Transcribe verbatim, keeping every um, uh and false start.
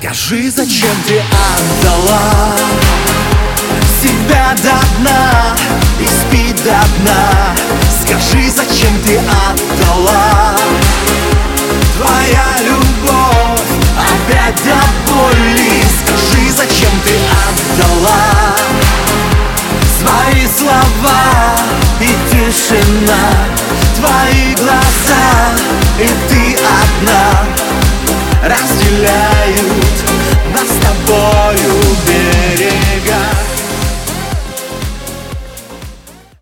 Скажи, зачем ты отдала себя до дна и спи до дна? Скажи, зачем ты отдала? Твоя любовь опять до боли. Скажи, зачем ты отдала свои слова и тишина, твои глаза и ты одна разделяют